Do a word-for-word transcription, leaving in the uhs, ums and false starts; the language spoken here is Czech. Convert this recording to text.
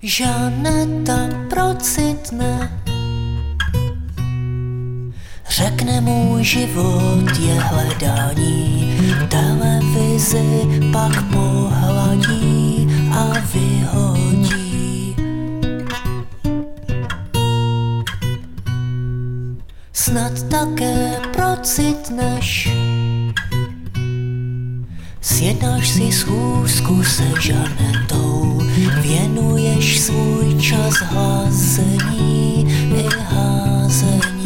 Žaneta procitne, řekne můj život je hledání, televizi pak pohladí a vyhodí. Snad také procitneš, sjednáš si schůzku se Žanetou, věnuješ svůj čas házení i házení.